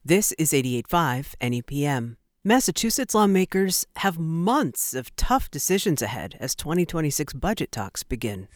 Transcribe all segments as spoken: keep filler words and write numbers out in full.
This is eighty-eight point five N E P M. Massachusetts lawmakers have months of tough decisions ahead as twenty twenty-six budget talks begin.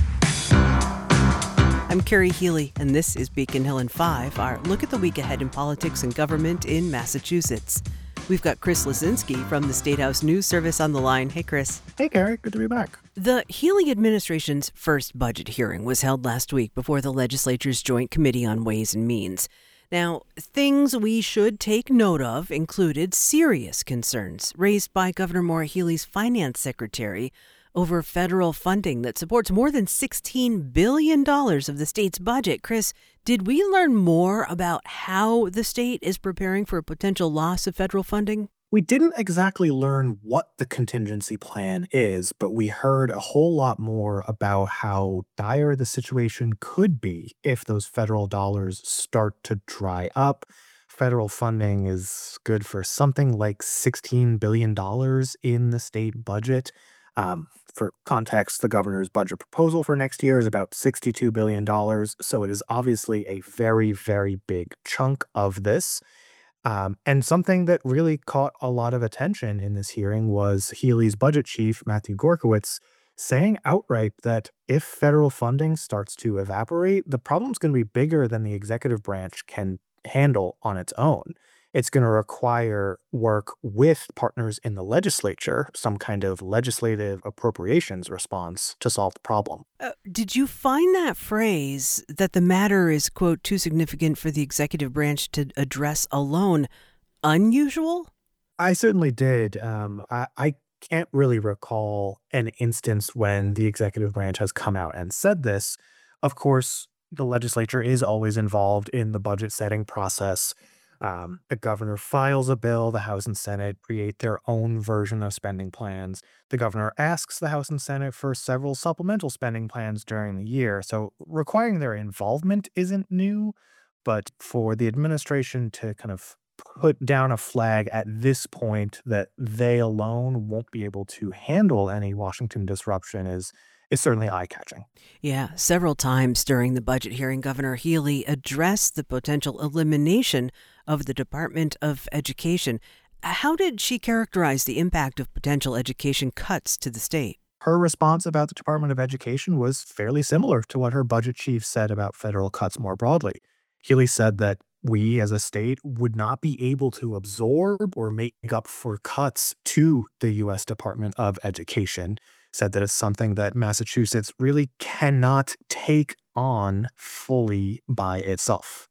I'm Carrie Healy, and this is Beacon Hill in five, our look at the week ahead in politics and government in Massachusetts. We've got Chris Lasinski from the State House News Service on the line. Hey, Chris. Hey, Carrie. Good to be back. The Healy administration's first budget hearing was held last week before the legislature's Joint Committee on Ways and Means. Now, things we should take note of included serious concerns raised by Governor Maura Healey's finance secretary over federal funding that supports more than sixteen billion dollars of the state's budget. Chris, did we learn more about how the state is preparing for a potential loss of federal funding? We didn't exactly learn what the contingency plan is, but we heard a whole lot more about how dire the situation could be if those federal dollars start to dry up. Federal funding is good for something like sixteen billion dollars in the state budget. Um, for context, the governor's budget proposal for next year is about sixty-two billion dollars, so it is obviously a very, very big chunk of this. Um, and something that really caught a lot of attention in this hearing was Healey's budget chief, Matthew Gorkowitz, saying outright that if federal funding starts to evaporate, the problem's going to be bigger than the executive branch can handle on its own. It's going to require work with partners in the legislature, some kind of legislative appropriations response to solve the problem. Uh, did you find that phrase that the matter is, quote, too significant for the executive branch to address alone unusual? I certainly did. Um, I, I can't really recall an instance when the executive branch has come out and said this. Of course, the legislature is always involved in the budget setting process. Um, the governor files a bill, the House and Senate create their own version of spending plans. The governor asks the House and Senate for several supplemental spending plans during the year. So requiring their involvement isn't new, but for the administration to kind of put down a flag at this point that they alone won't be able to handle any Washington disruption is is certainly eye-catching. Yeah, several times during the budget hearing, Governor Healey addressed the potential elimination of the Department of Education. How did she characterize the impact of potential education cuts to the state? Her response about the Department of Education was fairly similar to what her budget chief said about federal cuts more broadly. Healey said that we as a state would not be able to absorb or make up for cuts to the U S Department of Education. Said that it's something that Massachusetts really cannot take on fully by itself.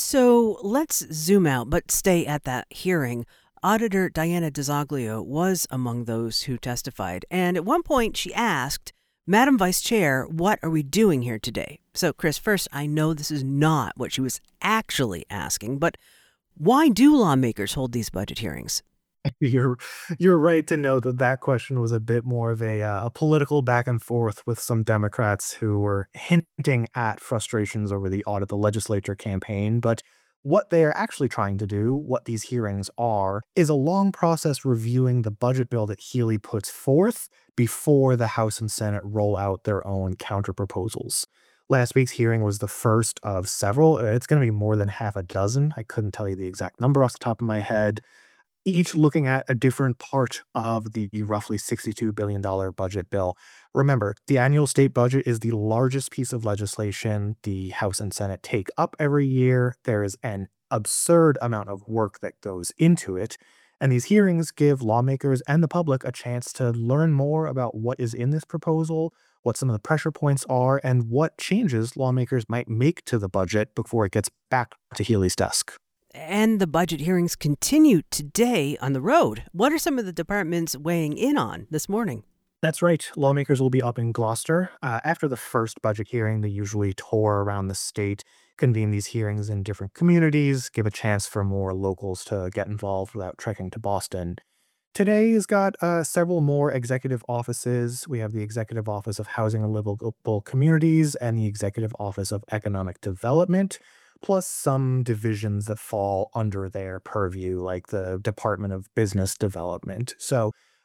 So let's zoom out, but stay at that hearing. Auditor Diana DiZoglio was among those who testified. And at one point she asked, Madam Vice Chair, what are we doing here today? So, Chris, first, I know this is not what she was actually asking, but why do lawmakers hold these budget hearings? You're you're right to know that that question was a bit more of a, uh, a political back and forth with some Democrats who were hinting at frustrations over the audit the legislature campaign. But what they are actually trying to do, what these hearings are, is a long process reviewing the budget bill that Healey puts forth before the House and Senate roll out their own counterproposals. Last week's hearing was the first of several. It's going to be more than half a dozen. I couldn't tell you the exact number off the top of my head. Each looking at a different part of the roughly sixty-two billion dollars budget bill. Remember, the annual state budget is the largest piece of legislation the House and Senate take up every year. There is an absurd amount of work that goes into it, and these hearings give lawmakers and the public a chance to learn more about what is in this proposal, what some of the pressure points are, and what changes lawmakers might make to the budget before it gets back to Healey's desk. And the budget hearings continue today on the road. What are some of the departments weighing in on this morning? That's right. Lawmakers will be up in Gloucester. Uh, after the first budget hearing, they usually tour around the state, convene these hearings in different communities, give a chance for more locals to get involved without trekking to Boston. Today's got uh, several more executive offices. We have the Executive Office of Housing and Livable Communities and the Executive Office of Economic Development, plus some divisions that fall under their purview, like the Department of Business Development. So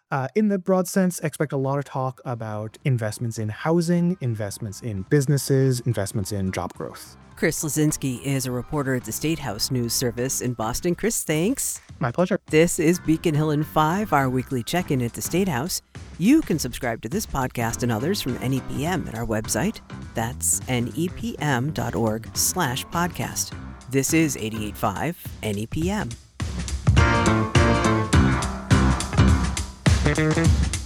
Uh, in the broad sense, expect a lot of talk about investments in housing, investments in businesses, investments in job growth. Chris Lazinski is a reporter at the State House News Service in Boston. Chris, thanks. My pleasure. This is Beacon Hill in five, our weekly check-in at the State House. You can subscribe to this podcast and others from N E P M at our website. That's nepm.org slash podcast. This is eighty-eight point five N E P M.